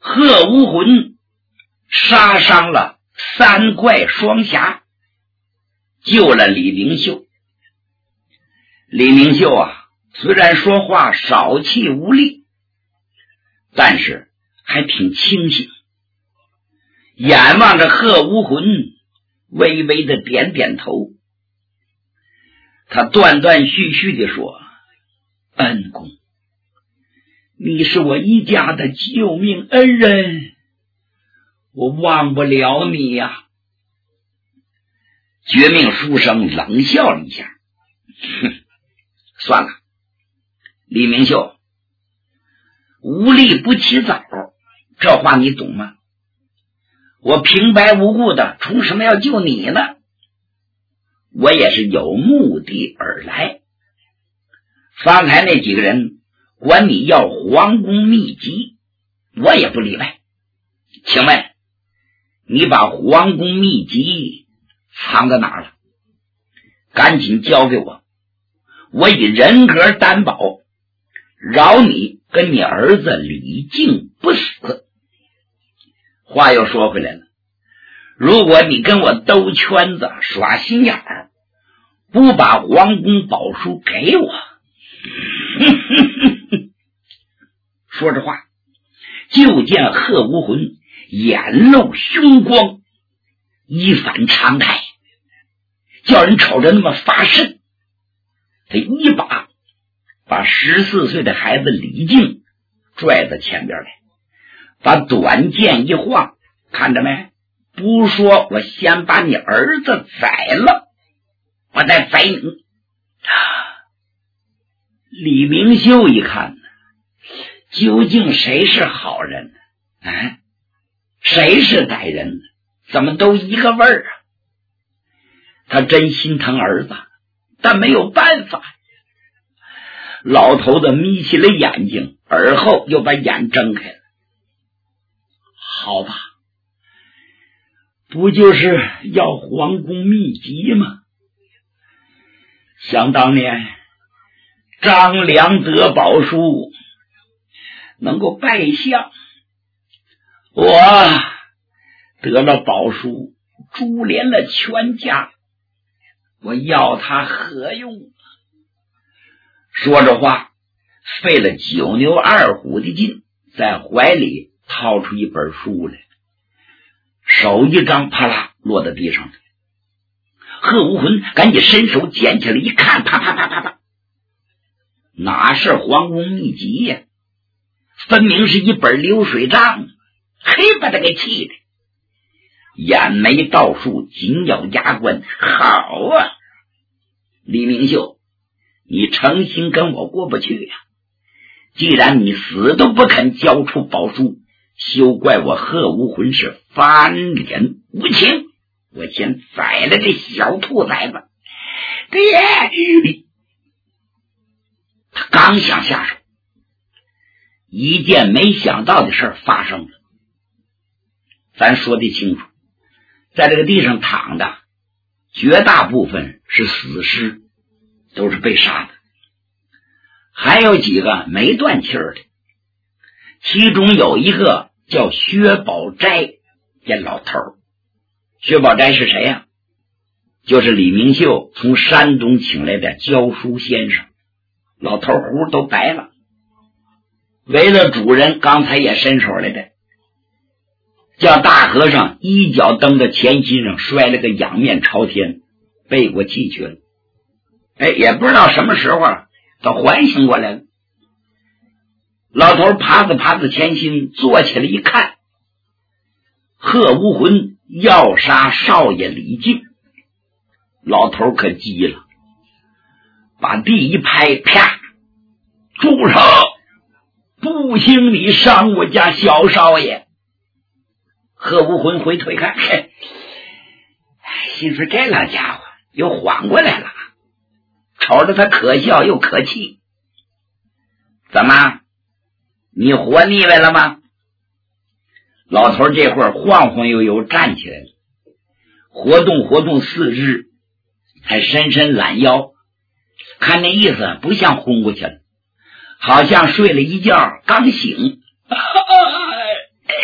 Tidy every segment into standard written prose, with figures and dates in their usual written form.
贺无魂杀伤了三怪双侠，救了李明秀。李明秀虽然说话少气无力，但是还挺清醒，眼望着贺无魂，微微的点点头。他断断续续地说：恩公，你是我一家的救命恩人，我忘不了你呀。绝命书生冷笑了一下，哼，算了，李明秀，无利不起早，这话你懂吗？我平白无故的从什么要救你呢？我也是有目的而来。方才那几个人管你要皇宫秘籍，我也不例外。请问你把皇宫秘籍藏在哪儿了？赶紧交给我，我以人格担保，饶你跟你儿子李靖不死。话又说回来了，如果你跟我兜圈子耍心眼儿，不把皇宫宝书给我，说着话，就见贺无魂眼露凶光，一反常态，叫人瞅着那么发瘆。他一把把14岁的孩子李靖拽到前边来，把短剑一晃，看着没？不说我先把你儿子宰了，我再宰你。李明秀一看，究竟谁是好人呢？谁是歹人呢？怎么都一个味儿啊？他真心疼儿子，但没有办法。老头子眯起了眼睛，而后又把眼睁开了。好吧，不就是要皇宫秘籍吗？想当年张良得宝书，能够拜相，我得了宝书，株连了全家，我要他何用？说着话，费了九牛二虎的劲，在怀里掏出一本书来，手一张，啪啦落在地上。贺无魂赶紧伸手捡起来一看，啪啪啪啪啪，哪是皇宫秘籍呀？分明是一本流水账，嘿，把他给气的眼眉倒竖，紧咬牙关。好啊，李明秀，你诚心跟我过不去呀？既然你死都不肯交出宝书，休怪我贺无魂是翻脸无情，我先宰了这小兔崽子。爹！他刚想下手，一件没想到的事发生了。咱说得清楚，在这个地上躺的绝大部分是死尸，都是被杀的，还有几个没断气儿的。其中有一个叫薛宝斋，这老头儿。薛宝斋是谁呀？就是李明秀从山东请来的教书先生，老头胡都白了，为了主人刚才也伸手来的，叫大和尚一脚蹬到前心上，摔了个仰面朝天，背过气去了。也不知道什么时候他缓醒过来了。老头趴着前心，坐起来一看，贺无魂要杀少爷李靖。老头可急了，把地一拍，啪，住手！不兴你伤我家小少爷。贺无魂回头一看，心说这老家伙又缓过来了，瞅着他可笑又可气。怎么，你活腻歪了吗？老头这会儿晃晃悠悠站起来了，活动四肢，才伸伸懒腰，看那意思不像昏过去了，好像睡了一觉刚醒。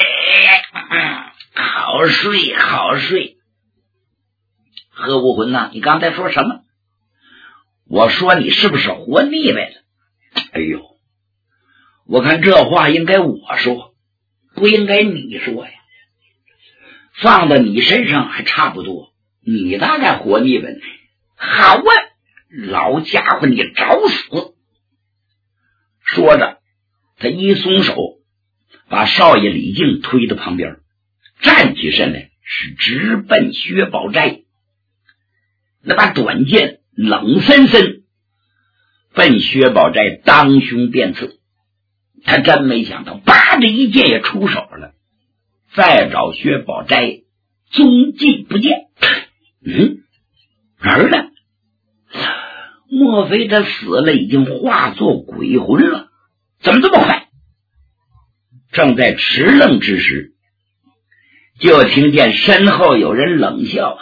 好睡好睡。贺武魂呐，你刚才说什么？我说你是不是活腻歪了？哎呦，我看这话应该我说，不应该你说呀。放到你身上还差不多，你大概活腻歪了。好啊，老家伙你找死！说着，他一松手，把少爷李靖推到旁边，站起身来，是直奔薛宝斋。那把短剑冷森森奔薛宝斋当胸便刺。他真没想到，叭的一剑也出手了，再找薛宝斋踪迹不见。人呢？莫非他死了，已经化作鬼魂了？怎么这么快？正在迟愣之时，就听见身后有人冷笑：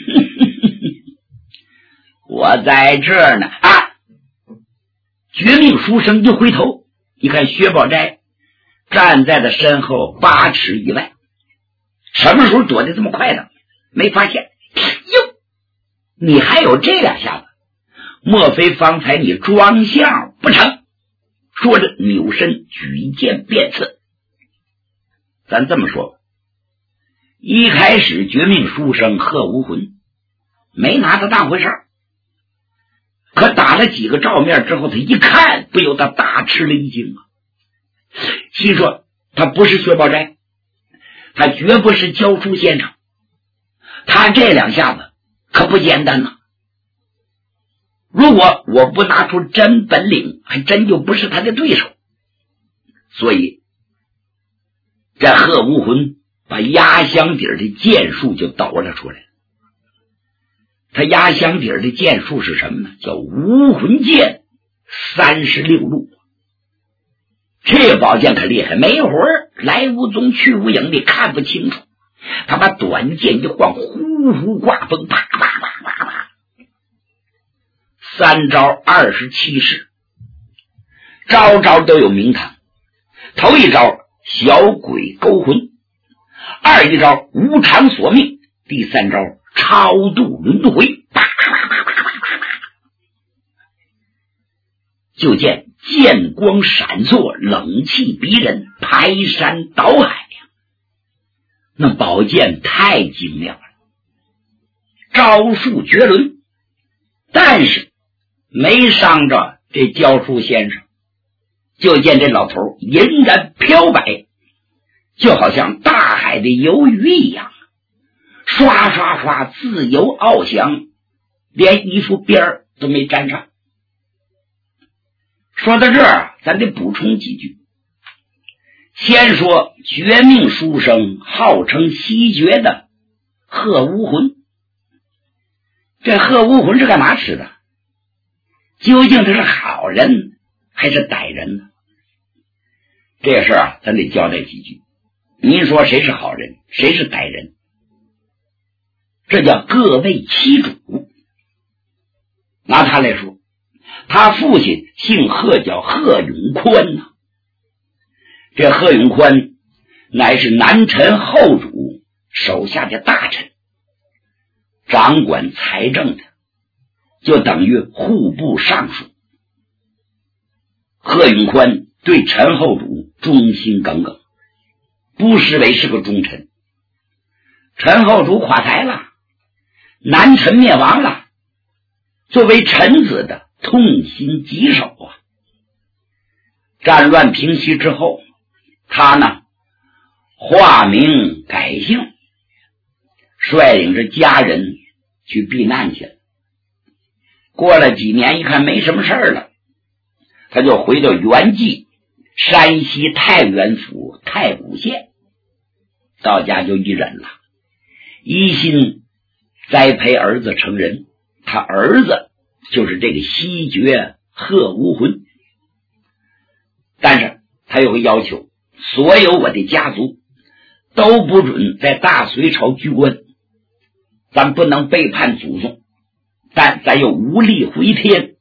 我在这儿呢！啊！绝命书生一回头，一看薛宝斋站在他身后8尺以外。什么时候躲得这么快呢？没发现。哟，你还有这两下子？莫非方才你装相不成？说着扭身举剑便刺。咱这么说，一开始绝命书生贺无魂没拿他当回事儿，可打了几个照面之后，他一看不由得大吃了一惊啊！心说他不是薛宝斋，他绝不是教书先生，他这两下子可不简单呐！如果我不拿出真本领，还真就不是他的对手。所以这贺无魂把压箱底的剑术就抖了出来。他压箱底的剑术是什么呢？叫无魂剑36路。这宝剑可厉害，没一会儿来无踪去无影，你看不清楚。他把短剑一晃，呼呼刮风，啪啪啪啪啪，3招27式，招招都有名堂。头一招小鬼勾魂，二一招无常索命，第三招超度轮回。啪啪啪啪啪啪啪，就见剑光闪烁，冷气逼人，排山倒海呀！那宝剑太精妙了，招数绝伦，但是没伤着这教书先生。就见这老头银然飘摆，就好像大海的游鱼一样，刷刷刷自由翱翔，连一副边儿都没沾上。说到这儿，咱得补充几句。先说绝命书生号称西绝的贺无魂。这贺无魂是干嘛吃的？究竟他是好人还是歹人呢？这事儿咱得交代几句。您说谁是好人，谁是歹人？这叫各为其主。拿他来说，他父亲姓贺，叫贺永宽呐。这贺永宽乃是南陈后主手下的大臣，掌管财政的，就等于户部尚书。贺永宽对陈后主忠心耿耿，不视为是个忠臣。陈后主垮台了，南陈灭亡了，作为臣子的痛心疾首啊！战乱平息之后，他呢化名改姓，率领着家人去避难去了。过了几年，一看没什么事儿了，他就回到原籍山西太原府太谷县，到家就一忍了，一心栽培儿子成人。他儿子就是这个西绝贺无魂，但是他有个要求，所有我的家族都不准在大隋朝居官，咱不能背叛祖宗，但咱又无力回天。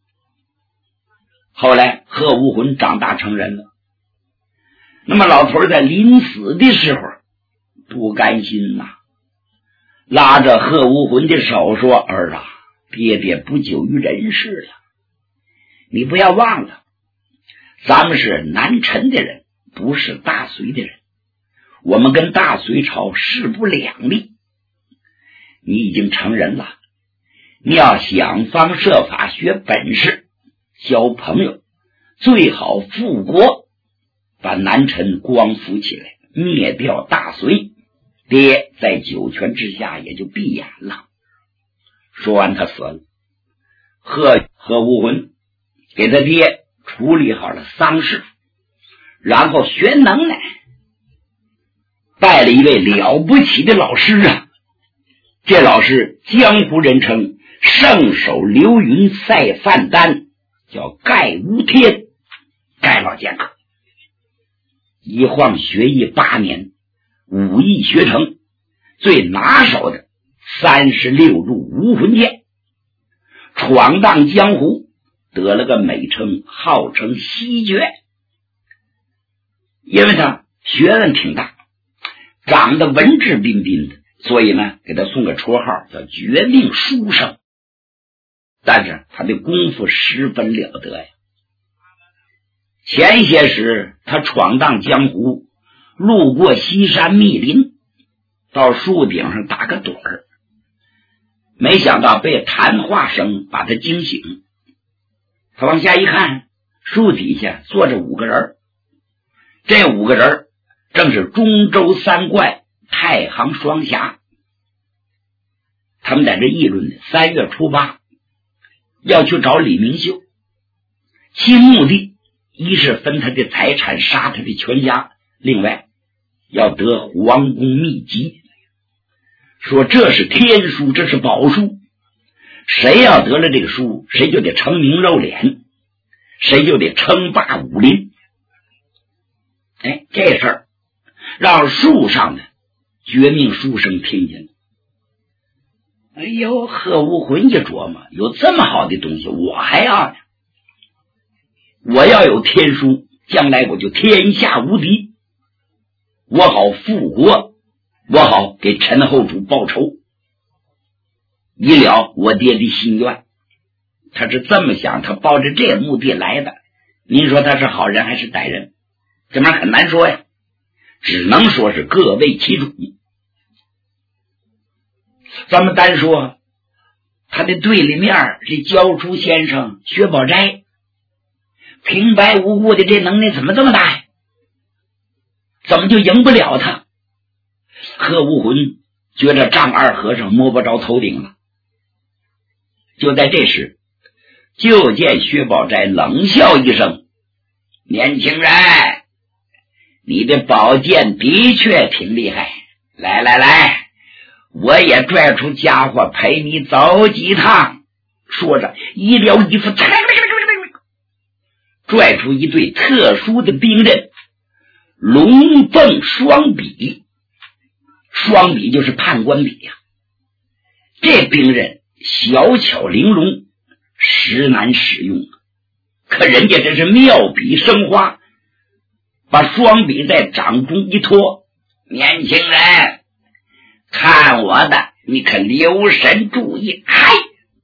后来贺无魂长大成人了，那么老头在临死的时候不甘心呐，拉着贺无魂的手说：“儿啊，爹爹不久于人世了，你不要忘了，咱们是南陈的人，不是大隋的人，我们跟大隋朝势不两立。你已经成人了，你要想方设法学本事，交朋友，最好复国，把南陈光复起来，灭掉大隋，爹在九泉之下也就闭眼了。”说完他死了，贺无魂给他爹处理好了丧事，然后学能耐，带了一位了不起的老师啊。这老师江湖人称圣手流云赛范丹，叫盖无天，盖老剑客。一晃学艺8年，武艺学成，最拿手的36路无魂剑，闯荡江湖，得了个美称，号称西绝。因为他学问挺大，长得文质彬彬的，所以呢，给他送个绰号叫绝命书生。但是他的功夫十分了得呀。前些时他闯荡江湖，路过西山密林，到树顶上打个盹儿，没想到被谈话声把他惊醒。他往下一看，树底下坐着5个人，这5个人正是中州3怪太行双侠。他们在这议论呢，3月初8要去找李明秀，其目的一是分他的财产，杀他的全家，另外要得皇宫秘籍，说这是天书，这是宝书，谁要得了这个书，谁就得成名露脸，谁就得称霸武林。这事儿让树上的绝命书生听见了。哎呦，贺无魂一琢磨，有这么好的东西我还要呢，我要有天书，将来我就天下无敌，我好复国，我好给陈后主报仇，以了我爹的心愿。他是这么想，他抱着这目的来的。您说他是好人还是歹人，这玩意儿很难说呀，只能说是各为其主。咱们单说他的对立面这教书先生薛宝斋，平白无故的这能耐怎么这么大呀？怎么就赢不了他？贺无魂觉着丈二和尚摸不着头顶了。就在这时，就见薛宝斋冷笑一声：“年轻人，你的宝剑的确挺厉害，来来来，我也拽出家伙陪你走几趟。”说着一撩衣服，拽出一对特殊的兵刃，龙凤双笔。双笔就是判官笔呀。这兵刃小巧玲珑，实难使用，可人家这是妙笔生花，把双笔在掌中一托：“年轻人，看我的，你可留神注意！”嗨，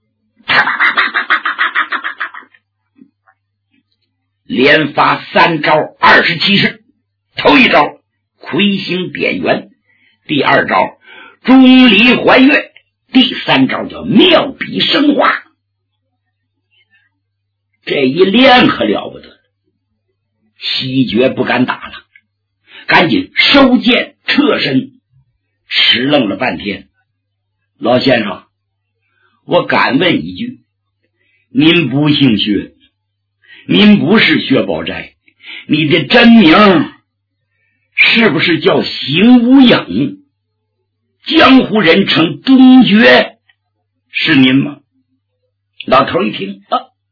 连发3招27式。头一招魁星点圆，第2招钟离还月，第3招叫妙笔生花。这一练可了不得，西决不敢打了，赶紧收剑撤身，迟愣了半天。老先生，我敢问一句，您不姓薛，您不是薛宝斋，你的真名是不是叫邢无影？江湖人称东绝，是您吗？老头一听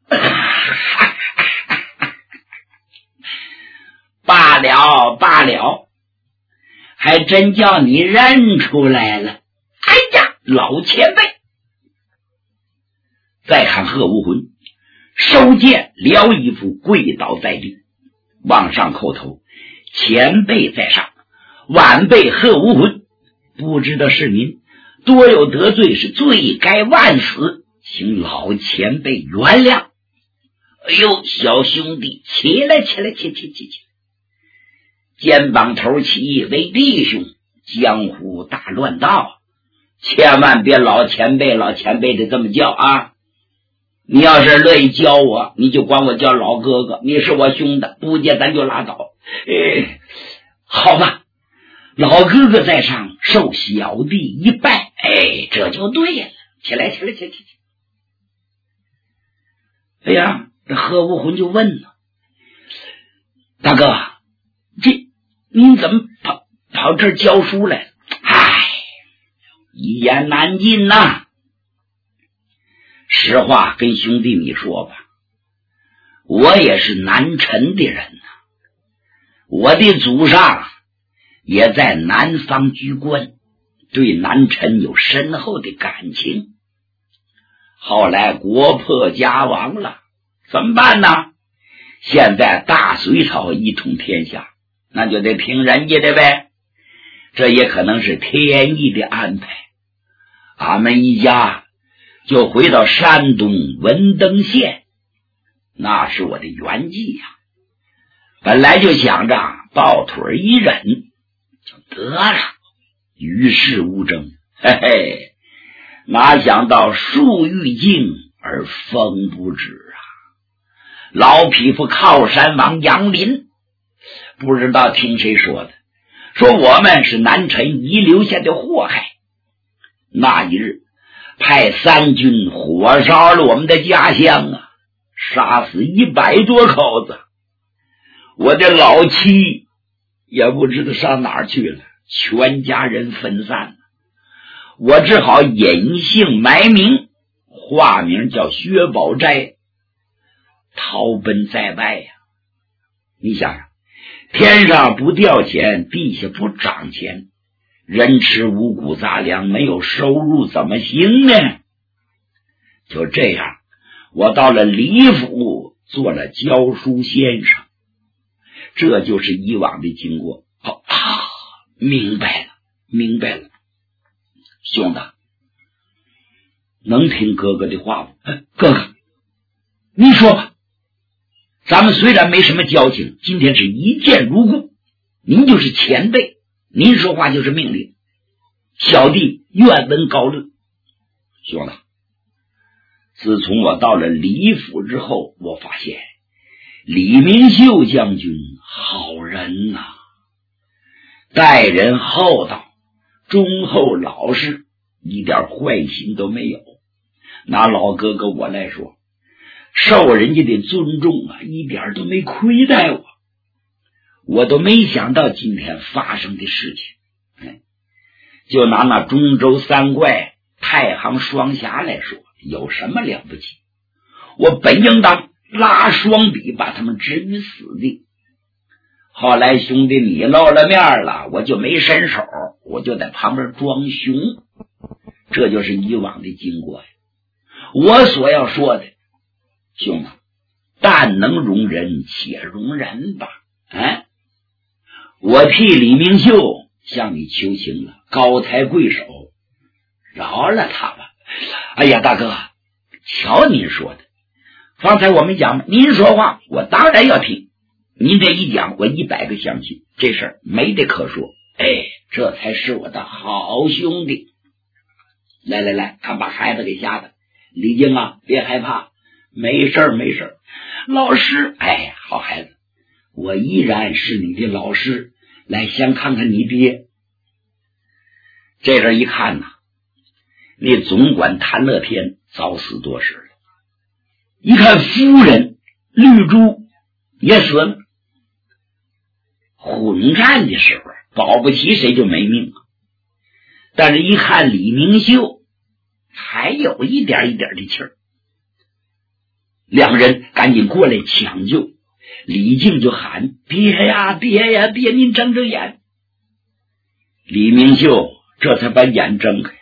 罢了罢了，还真叫你认出来了。哎呀，老前辈！再看贺无魂收剑撩衣服，跪倒在地，往上叩头：“前辈在上，晚辈贺无魂不知道是您多有得罪，是罪该万死，请老前辈原谅。哎呦，小兄弟，起来，肩膀头起，为弟兄，江湖大乱道，千万别老前辈的这么叫啊！你要是乐意教我，你就管我叫老哥哥，你是我兄弟，不接咱就拉倒。好吧，老哥哥在上，受小弟一拜，这就对了。起来。哎呀，这何无魂就问了，大哥，您怎么跑这儿教书来了？一言难尽呐。实话跟兄弟你说吧，我也是南陈的人呐，我的祖上也在南方居官，对南陈有深厚的感情。后来国破家亡了，怎么办呢？现在大隋朝一统天下，那就得听人家的呗，这也可能是天意的安排。俺们一家就回到山东文登县，那是我的原籍呀。本来就想着抱腿一忍就得了，与世无争。哪想到树欲静而风不止啊！老匹夫靠山王杨林，不知道听谁说的，说我们是南陈遗留下的祸害。那一日派三军火烧了我们的家乡啊，杀死100多口子，我的老妻也不知道上哪儿去了，全家人分散了。我只好隐姓埋名，化名叫薛宝斋，逃奔在外呀。你想想，天上不掉钱，地下不长钱，人吃五谷杂粮，没有收入怎么行呢？就这样，我到了李府做了教书先生，这就是以往的经过。明白了。兄弟，能听哥哥的话不？哥哥，你说吧。咱们虽然没什么交情，今天是一见如故，您就是前辈，您说话就是命令，小弟愿闻高论。兄弟，自从我到了李府之后，我发现李明秀将军好人呐，待人厚道，忠厚老实，一点坏心都没有。拿老哥哥我来说，受人家的尊重啊，一点都没亏待我。我都没想到今天发生的事情。就拿那中州三怪太行双侠来说，有什么了不起？我本应当拉双臂把他们置于死地。后来兄弟你露了面了，我就没伸手，我就在旁边装熊。这就是以往的经过呀。我所要说的，兄弟，但能容人且容人吧。我替李明秀向你求情了，高抬贵手，饶了他吧。哎呀，大哥，瞧您说的，方才我们讲，您说话我当然要听，您这一讲我100个相信，这事儿没得可说。这才是我的好兄弟。来，他把孩子给吓的。李靖啊，别害怕，没事儿。老师，好孩子，我依然是你的老师，来先看看你爹。这阵一看呐，那总管谭乐天早死多时了，一看夫人绿珠也死了，混战的时候保不齐谁就没命。但是一看李明秀还有一点的气儿，两个人赶紧过来抢救。李靖就喊：爹呀，您睁眼。李明秀这才把眼睁开。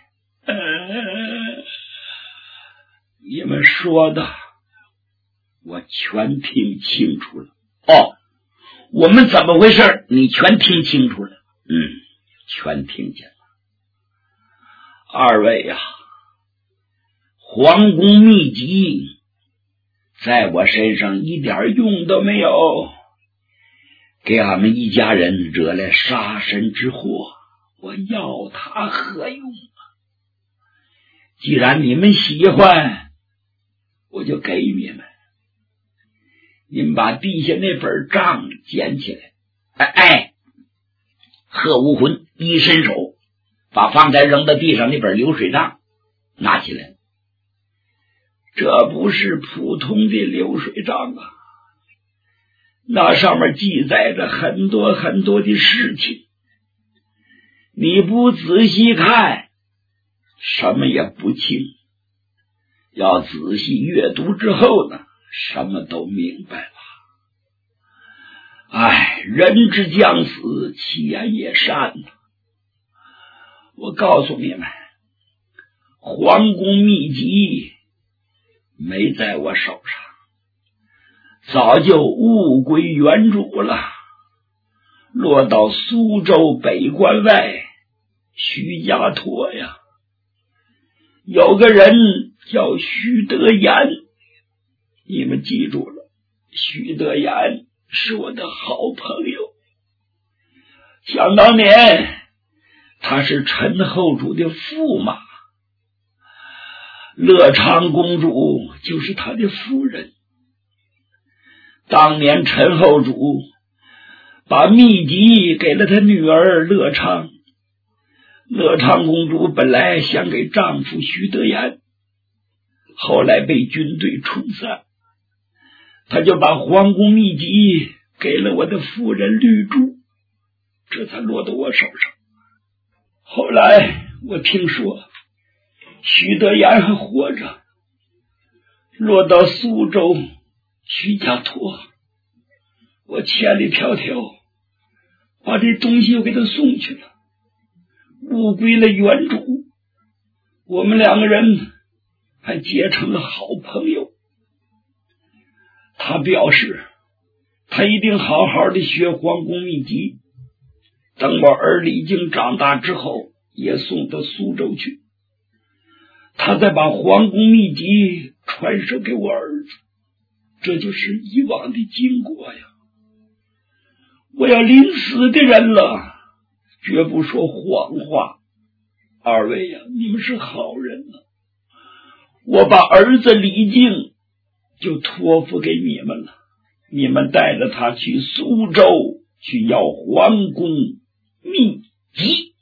你们说的我全听清楚了。我们怎么回事？你全听清楚了？全听见了。 二位呀，皇宫秘籍在我身上一点用都没有，给俺们一家人惹来杀身之祸，我要它何用啊？既然你们喜欢，我就给你们。你们把地下那本账捡起来。贺无魂一伸手，把方才扔到地上那本流水账拿起来。这不是普通的流水账啊，那上面记载着很多很多的事情，你不仔细看，什么也不清，要仔细阅读之后呢，什么都明白了。人之将死，其言也善呐。我告诉你们，皇宫秘籍没在我手上，早就物归原主了，落到苏州北关外徐家沱呀。有个人叫徐德言，你们记住了，徐德言是我的好朋友。想当年他是陈后主的驸马，乐昌公主就是他的夫人。当年陈后主把秘籍给了他女儿乐昌，乐昌公主本来想给丈夫徐德言，后来被军队冲散，他就把皇宫秘籍给了我的夫人绿珠，这才落到我手上。后来我听说徐德言还活着，落到苏州徐家沱，我千里迢迢把这东西又给他送去了，物归了原主。我们两个人还结成了好朋友。他表示他一定好好的学皇宫秘籍，等我儿李靖长大之后也送到苏州去，他再把皇宫秘籍传授给我儿子。这就是以往的经过呀。我要临死的人了，绝不说谎话。二位呀，你们是好人啊，我把儿子李靖就托付给你们了，你们带着他去苏州去要皇宫秘籍。